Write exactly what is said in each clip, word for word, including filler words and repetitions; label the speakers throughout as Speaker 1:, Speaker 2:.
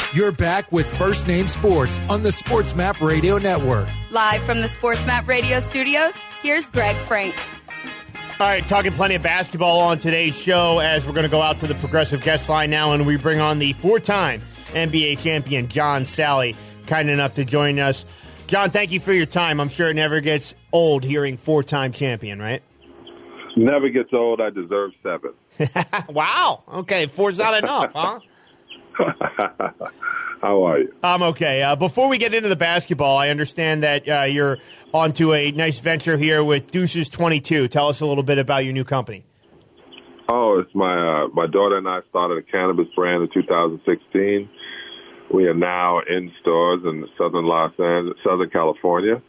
Speaker 1: You're back with First Name Sports on the Sports Map Radio Network.
Speaker 2: Live from the Sports Map Radio studios, here's Greg Frank.
Speaker 3: All right, talking plenty of basketball on today's show as we're going to go out to the Progressive guest line now, and we bring on the four-time N B A champion, John Salley, kind enough to join us. John, thank you for your time. I'm sure it never gets old hearing four-time champion, right?
Speaker 4: Never gets old. I deserve seven.
Speaker 3: Wow. Okay, four's not enough, huh?
Speaker 4: How are you?
Speaker 3: I'm okay. Uh, before we get into the basketball, I understand that uh, you're onto a nice venture here with Deuces twenty-two. Tell us a little bit about your new company.
Speaker 4: Oh, it's my uh, my daughter and I started a cannabis brand in two thousand sixteen. We are now in stores in Southern Los Angeles, Southern California,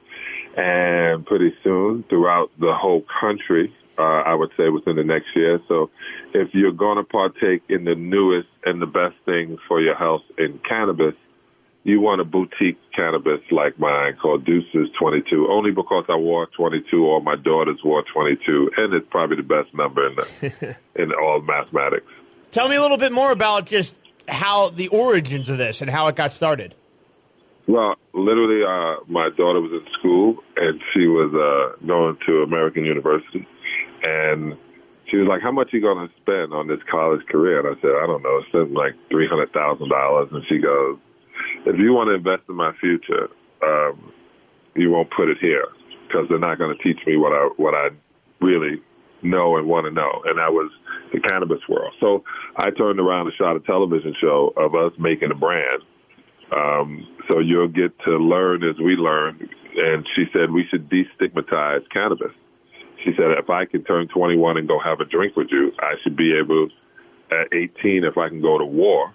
Speaker 4: and pretty soon throughout the whole country. Uh, I would say within the next year. So if you're going to partake in the newest and the best things for your health in cannabis, you want a boutique cannabis like mine called Deuces twenty-two, only because I wore twenty-two or my daughters wore twenty-two, and it's probably the best number in, the, in all mathematics.
Speaker 3: Tell me a little bit more about just how the origins of this and how it got started.
Speaker 4: Well, literally, uh, my daughter was in school, and she was uh, going to American University. And she was like, how much are you going to spend on this college career? And I said, I don't know, spend like three hundred thousand dollars. And she goes, if you want to invest in my future, um, you won't put it here because they're not going to teach me what I what I really know and want to know. And that was the cannabis world. So I turned around and shot a television show of us making a brand. Um, so you'll get to learn as we learn. And she said we should destigmatize cannabis. She said, if I can turn twenty-one and go have a drink with you, I should be able, at eighteen, if I can go to war,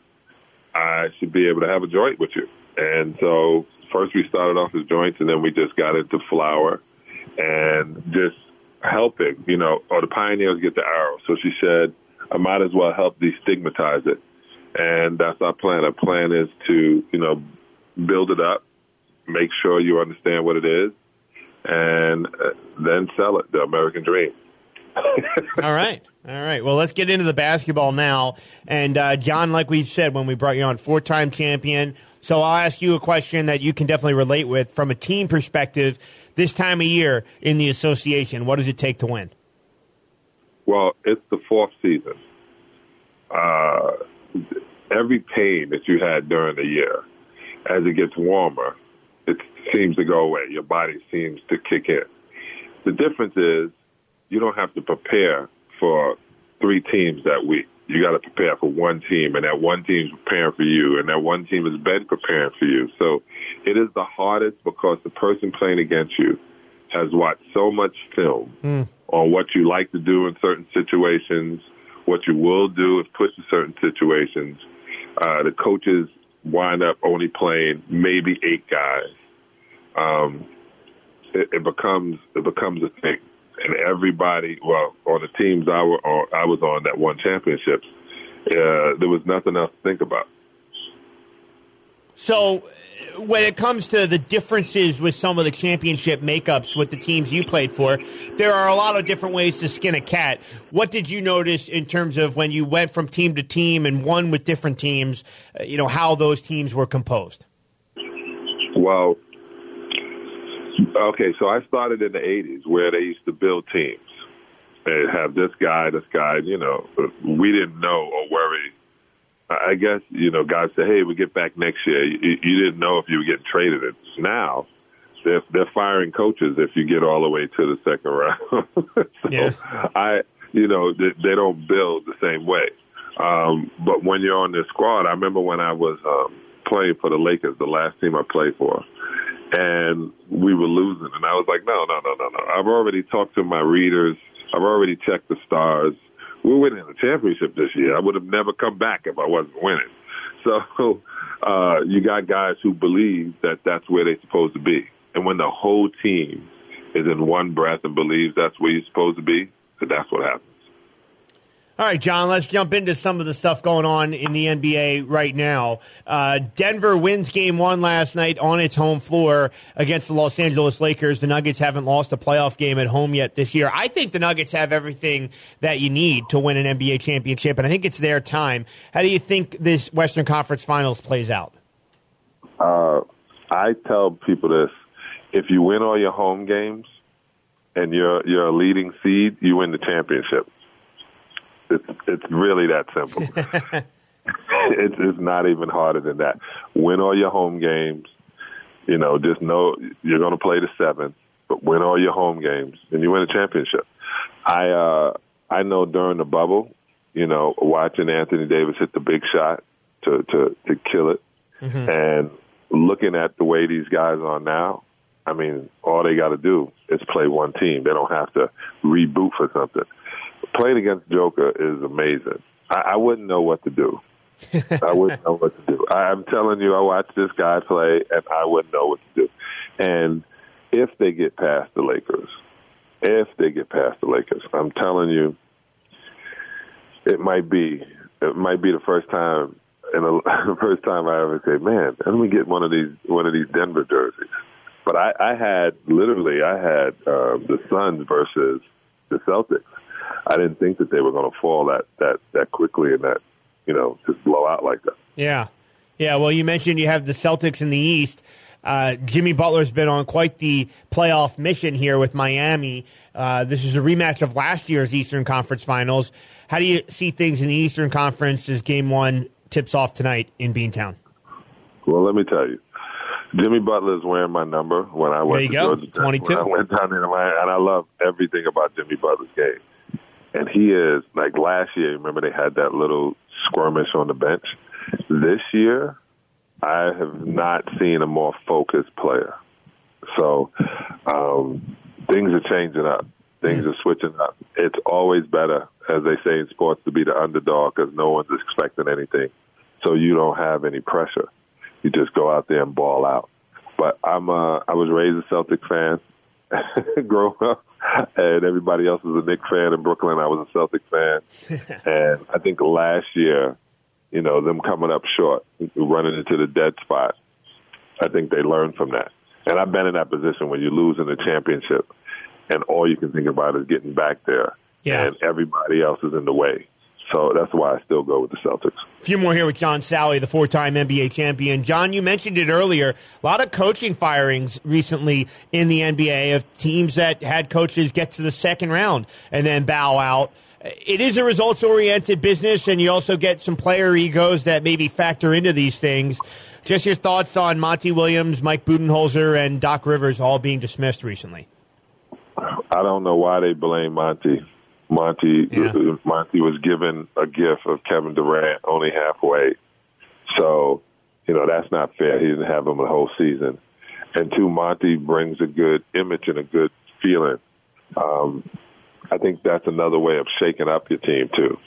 Speaker 4: I should be able to have a joint with you. And so first we started off as joints, and then we just got into flower and just helping, you know, or the pioneers get the arrow. So she said, I might as well help destigmatize it. And that's our plan. Our plan is to, you know, build it up, make sure you understand what it is, and then sell it, the American dream.
Speaker 3: All right. All right. Well, let's get into the basketball now. And, uh, John, like we said when we brought you on, four-time champion. So I'll ask you a question that you can definitely relate with. From a team perspective, this time of year in the association, what does it take to win?
Speaker 4: Well, it's the fourth season. Uh, every pain that you had during the year, as it gets warmer, it seems to go away. Your body seems to kick in. The difference is you don't have to prepare for three teams that week. You got to prepare for one team, and that one team's preparing for you, and that one team has been preparing for you. So it is the hardest because the person playing against you has watched so much film mm. on what you like to do in certain situations, what you will do if pushed in certain situations. Uh, the coaches wind up only playing maybe eight guys. Um, it, it becomes it becomes a thing, and everybody. Well, on the teams I were on, I was on that won championships, uh, there was nothing else to think about.
Speaker 3: So, when it comes to the differences with some of the championship makeups with the teams you played for, there are a lot of different ways to skin a cat. What did you notice in terms of when you went from team to team and won with different teams, uh, you know, how those teams were composed?
Speaker 4: Well, okay, so I started in the eighties where they used to build teams and have this guy, this guy, you know, we didn't know or worry. I guess, you know, guys say, hey, we get back next year. You, you didn't know if you were getting traded. Now they're, they're firing coaches if you get all the way to the second round. so
Speaker 3: yeah.
Speaker 4: I, you know, they, they don't build the same way. Um, but when you're on this squad, I remember when I was um, playing for the Lakers, the last team I played for, and we were losing. And I was like, no, no, no, no, no. I've already talked to my readers. I've already checked the stars. We're winning the championship this year. I would have never come back if I wasn't winning. So uh, you got guys who believe that that's where they're supposed to be. And when the whole team is in one breath and believes that's where you're supposed to be, so that's what happens.
Speaker 3: All right, John, let's jump into some of the stuff going on in the N B A right now. Uh, Denver wins game one last night on its home floor against the Los Angeles Lakers. The Nuggets haven't lost a playoff game at home yet this year. I think the Nuggets have everything that you need to win an N B A championship, and I think it's their time. How do you think this Western Conference Finals plays out?
Speaker 4: Uh, I tell people this. If you win all your home games and you're, you're a leading seed, you win the championship. It's it's really that simple. it's it's not even harder than that. Win all your home games. You know, just know you're going to play the seventh, but win all your home games, and you win a championship. I uh, I know during the bubble, you know, watching Anthony Davis hit the big shot to to, to kill it, mm-hmm. and looking at the way these guys are now, I mean, all they got to do is play one team. They don't have to reboot for something. Playing against Joker is amazing. I, I wouldn't know what to do. I wouldn't know what to do. I, I'm telling you, I watched this guy play, and I wouldn't know what to do. And if they get past the Lakers, if they get past the Lakers, I'm telling you, it might be it might be the first time, and the first time I ever say, "Man, let me get one of these one of these Denver jerseys." But I, I had literally, I had uh, the Suns versus the Celtics. I didn't think that they were going to fall that, that, that quickly and that, you know, just blow out like that.
Speaker 3: Yeah. Yeah, well, you mentioned you have the Celtics in the East. Uh, Jimmy Butler's been on quite the playoff mission here with Miami. Uh, this is a rematch of last year's Eastern Conference Finals. How do you see things in the Eastern Conference as Game one tips off tonight in Beantown?
Speaker 4: Well, let me tell you. Jimmy Butler is wearing my number when I went to Georgia Tech.
Speaker 3: twenty-two.
Speaker 4: When I went down there, and I love everything about Jimmy Butler's game. And he is, like last year, remember they had that little skirmish on the bench? This year, I have not seen a more focused player. So um, things are changing up. Things are switching up. It's always better, as they say in sports, to be the underdog because no one's expecting anything. So you don't have any pressure. You just go out there and ball out. But I'm uh, I was raised a Celtic fan growing up. And everybody else was a Knicks fan in Brooklyn. I was a Celtic fan. And I think last year, you know, them coming up short, running into the dead spot, I think they learned from that. And I've been in that position when you lose in the championship and all you can think about is getting back there. Yeah. And everybody else is in the way. So that's why I still go with the Celtics.
Speaker 3: A few more here with John Salley, the four-time N B A champion. John, you mentioned it earlier. A lot of coaching firings recently in the N B A of teams that had coaches get to the second round and then bow out. It is a results-oriented business, and you also get some player egos that maybe factor into these things. Just your thoughts on Monty Williams, Mike Budenholzer, and Doc Rivers all being dismissed recently.
Speaker 4: I don't know why they blame Monty. Monty yeah. Monty was given a gift of Kevin Durant only halfway. So, you know, that's not fair. He didn't have him the whole season. And two, Monty brings a good image and a good feeling. Um, I think that's another way of shaking up your team, too.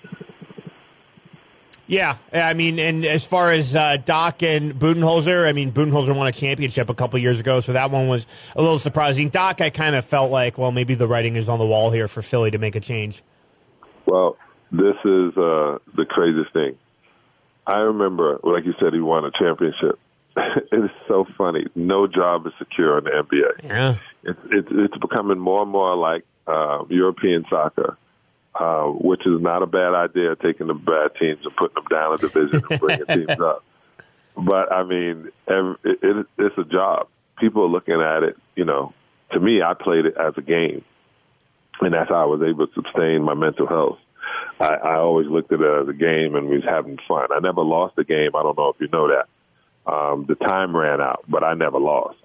Speaker 3: Yeah, I mean, and as far as uh, Doc and Budenholzer, I mean, Budenholzer won a championship a couple years ago, so that one was a little surprising. Doc, I kind of felt like, well, maybe the writing is on the wall here for Philly to make a change.
Speaker 4: Well, this is uh, the craziest thing. I remember, like you said, he won a championship. It is so funny. No job is secure in the N B A.
Speaker 3: Yeah.
Speaker 4: It's, it's, it's becoming more and more like uh, European soccer. Uh, which is not a bad idea, taking the bad teams and putting them down a division and bringing teams up. But, I mean, every, it, it, it's a job. People are looking at it, you know. To me, I played it as a game, and that's how I was able to sustain my mental health. I, I always looked at it as a game and was having fun. I never lost a game. I don't know if you know that. Um, the time ran out, but I never lost.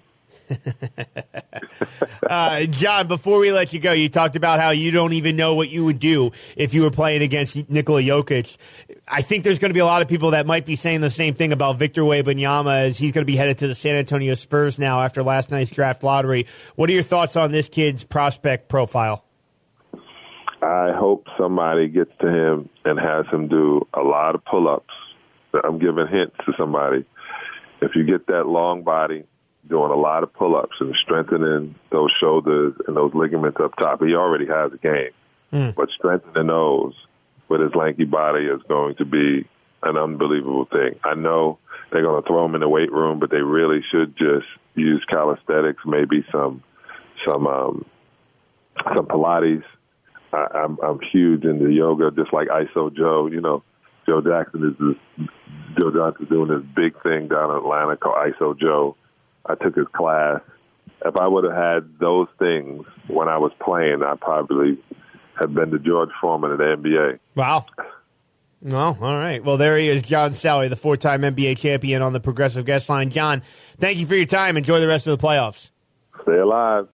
Speaker 3: uh, John, before we let you go, you talked about how you don't even know what you would do if you were playing against Nikola Jokic. I think there's going to be a lot of people that might be saying the same thing about Victor Wembanyama as he's going to be headed to the San Antonio Spurs now after last night's draft lottery. What are your thoughts on this kid's prospect profile?
Speaker 4: I hope somebody gets to him and has him do a lot of pull-ups. I'm giving hints to somebody. If you get that long body, doing a lot of pull-ups and strengthening those shoulders and those ligaments up top. He already has a game, mm. but strengthening those with his lanky body is going to be an unbelievable thing. I know they're going to throw him in the weight room, but they really should just use calisthenics, maybe some some um, some Pilates. I, I'm I'm huge into yoga, just like I S O Joe. You know, Joe Jackson is this, Joe Johnson's doing this big thing down in Atlanta called I S O Joe. I took his class. If I would have had those things when I was playing, I probably have been the George Foreman of the N B A.
Speaker 3: Wow. Well, all right. Well, there he is, John Salley, the four-time N B A champion on the Progressive Guest Line. John, thank you for your time. Enjoy the rest of the playoffs.
Speaker 4: Stay alive.